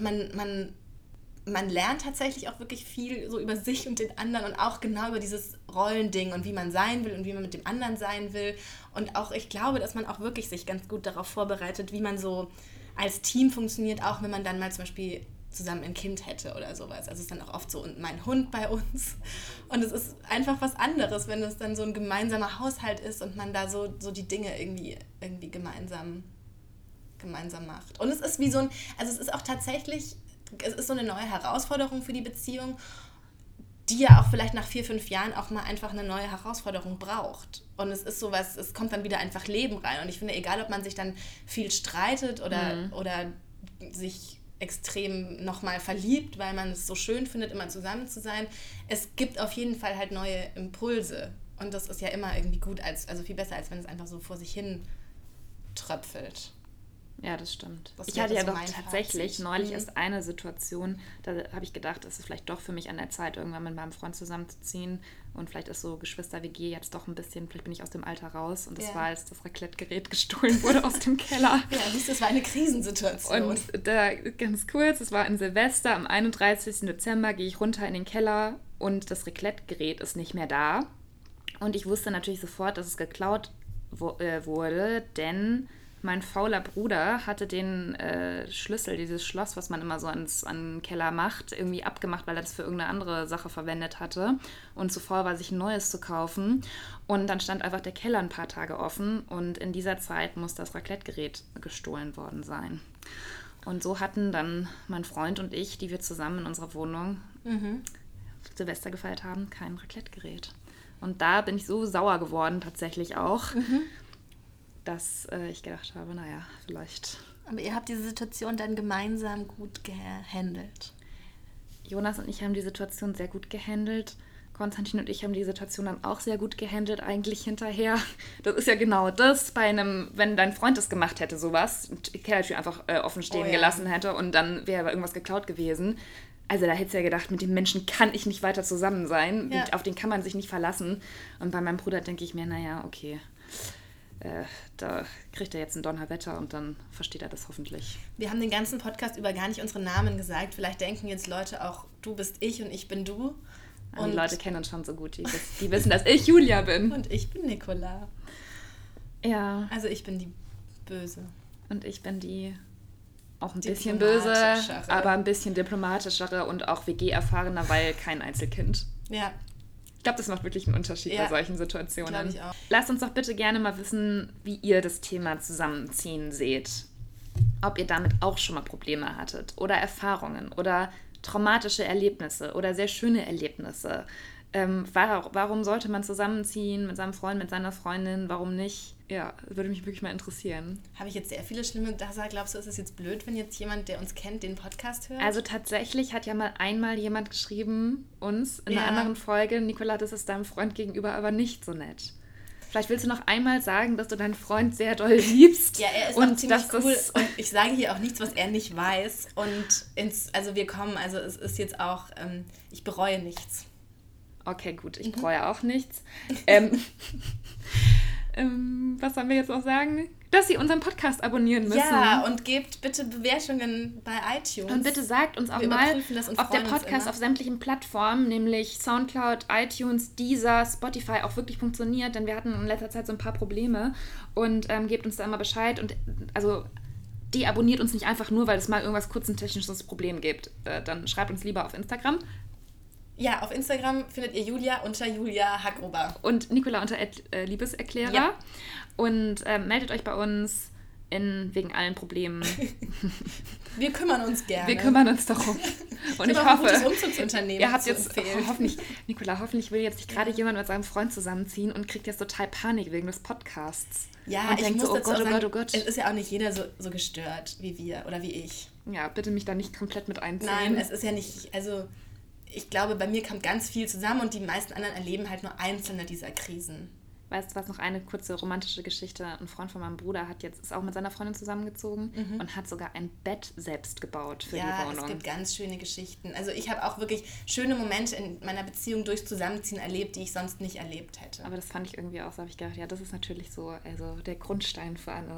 man lernt tatsächlich auch wirklich viel so über sich und den anderen und auch genau über dieses Rollending und wie man sein will und wie man mit dem anderen sein will. Und auch, ich glaube, dass man auch wirklich sich ganz gut darauf vorbereitet, wie man so als Team funktioniert, auch wenn man dann mal zum Beispiel zusammen ein Kind hätte oder sowas. Also es ist dann auch oft so, und mein Hund bei uns. Und es ist einfach was anderes, wenn es dann so ein gemeinsamer Haushalt ist und man da so die Dinge irgendwie gemeinsam macht. Und es ist wie so ein, also es ist auch tatsächlich, es ist so eine neue Herausforderung für die Beziehung, die ja auch vielleicht nach 4-5 Jahren auch mal einfach eine neue Herausforderung braucht. Und es ist sowas, es kommt dann wieder einfach Leben rein. Und ich finde, egal ob man sich dann viel streitet oder sich extrem nochmal verliebt, weil man es so schön findet, immer zusammen zu sein, es gibt auf jeden Fall halt neue Impulse. Und das ist ja immer irgendwie gut, also viel besser, als wenn es einfach so vor sich hin tröpfelt. Ja, das stimmt. Ich hatte ja doch tatsächlich neulich erst eine Situation, da habe ich gedacht, es ist vielleicht doch für mich an der Zeit, irgendwann mit meinem Freund zusammenzuziehen und vielleicht ist so Geschwister-WG jetzt doch ein bisschen, vielleicht bin ich aus dem Alter raus und das war, als das Raclette-Gerät gestohlen wurde aus dem Keller. Ja, das war eine Krisensituation. Und da ganz kurz, es war ein Silvester, am 31. Dezember gehe ich runter in den Keller und das Raclette-Gerät ist nicht mehr da und ich wusste natürlich sofort, dass es geklaut wurde, denn mein fauler Bruder hatte den Schlüssel, dieses Schloss, was man immer so an den Keller macht, irgendwie abgemacht, weil er das für irgendeine andere Sache verwendet hatte und zu faul war, sich ein neues zu kaufen. Und dann stand einfach der Keller ein paar Tage offen und in dieser Zeit muss das Raclette-Gerät gestohlen worden sein. Und so hatten dann mein Freund und ich, die wir zusammen in unserer Wohnung Silvester gefeiert haben, kein Raclette-Gerät. Und da bin ich so sauer geworden tatsächlich auch, dass ich gedacht habe, naja, vielleicht. Aber ihr habt diese Situation dann gemeinsam gut gehandelt. Jonas und ich haben die Situation sehr gut gehandelt. Konstantin und ich haben die Situation dann auch sehr gut gehandelt, eigentlich hinterher. Das ist ja genau das, wenn dein Freund das gemacht hätte, sowas, die Kellertür einfach offen stehen gelassen hätte und dann wäre irgendwas geklaut gewesen. Also da hättest du ja gedacht, mit dem Menschen kann ich nicht weiter zusammen sein, auf den kann man sich nicht verlassen. Und bei meinem Bruder denke ich mir, naja, okay, da kriegt er jetzt ein Donnerwetter und dann versteht er das hoffentlich. Wir haben den ganzen Podcast über gar nicht unsere Namen gesagt. Vielleicht denken jetzt Leute auch, du bist ich und ich bin du. Und die Leute kennen uns schon so gut, die wissen, dass ich Julia bin. Und ich bin Nicola. Ja. Also ich bin die Böse. Und ich bin die auch ein bisschen böse, aber ein bisschen diplomatischere und auch WG-erfahrener, weil kein Einzelkind. Ja. Ich glaube, das macht wirklich einen Unterschied bei solchen Situationen. Glaube ich auch. Lasst uns doch bitte gerne mal wissen, wie ihr das Thema Zusammenziehen seht. Ob ihr damit auch schon mal Probleme hattet oder Erfahrungen oder traumatische Erlebnisse oder sehr schöne Erlebnisse. Warum sollte man zusammenziehen mit seinem Freund, mit seiner Freundin? Warum nicht? Ja, würde mich wirklich mal interessieren. Habe ich jetzt sehr viele schlimme Sachen. Glaubst du, ist es jetzt blöd, wenn jetzt jemand, der uns kennt, den Podcast hört? Also tatsächlich hat ja mal einmal jemand geschrieben, uns in einer anderen Folge, Nicola, das ist deinem Freund gegenüber aber nicht so nett. Vielleicht willst du noch einmal sagen, dass du deinen Freund sehr doll liebst. Ja, er ist auch ziemlich cool und ich sage hier auch nichts, was er nicht weiß. Und es ist jetzt auch, ich bereue nichts. Okay, gut, ich bereue auch nichts. Was sollen wir jetzt noch sagen? Dass Sie unseren Podcast abonnieren müssen. Ja, und gebt bitte Bewertungen bei iTunes. Und bitte sagt uns auch mal, ob der Podcast auf sämtlichen Plattformen, nämlich Soundcloud, iTunes, Deezer, Spotify auch wirklich funktioniert, denn wir hatten in letzter Zeit so ein paar Probleme und gebt uns da immer Bescheid und also deabonniert uns nicht einfach nur, weil es mal irgendwas kurz ein technisches Problem gibt. Dann schreibt uns lieber auf Instagram. Ja, auf Instagram findet ihr Julia unter Julia Hackruber. Und Nicola unter Liebeserklärer. Ja. Und meldet euch bei uns wegen allen Problemen. Wir kümmern uns gerne. Wir kümmern uns darum. Und ich hoffe, ihr habt jetzt hoffentlich will jetzt nicht gerade jemand mit seinem Freund zusammenziehen und kriegt jetzt total Panik wegen des Podcasts. Ja, und ich denkt muss so, dazu oh Gott, sagen, oh Gott, oh Gott. Es ist ja auch nicht jeder so gestört wie wir oder wie ich. Ja, bitte mich da nicht komplett mit einziehen. Nein, es ist ja nicht, also ich glaube, bei mir kommt ganz viel zusammen und die meisten anderen erleben halt nur einzelne dieser Krisen. Weißt du was, noch eine kurze romantische Geschichte. Ein Freund von meinem Bruder ist auch mit seiner Freundin zusammengezogen und hat sogar ein Bett selbst gebaut für die Wohnung. Ja, es gibt ganz schöne Geschichten. Also ich habe auch wirklich schöne Momente in meiner Beziehung durchs Zusammenziehen erlebt, die ich sonst nicht erlebt hätte. Aber das fand ich irgendwie auch so, habe ich gedacht, ja, das ist natürlich so, also der Grundstein für ein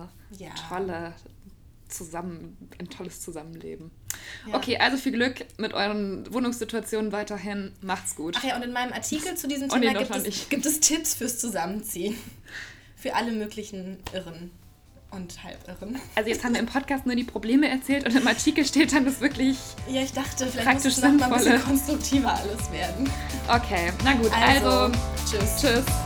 tolles Zusammenleben. Ja. Okay, also viel Glück mit euren Wohnungssituationen weiterhin. Macht's gut. Ach ja, und in meinem Artikel zu diesem Thema gibt es Tipps fürs Zusammenziehen. Für alle möglichen Irren und Halbirren. Also jetzt haben wir im Podcast nur die Probleme erzählt und im Artikel steht dann das wirklich Ja, ich dachte, vielleicht praktisch muss es noch mal ein bisschen sinnvolle. konstruktiver alles werden. Okay, na gut, also Tschüss. Tschüss.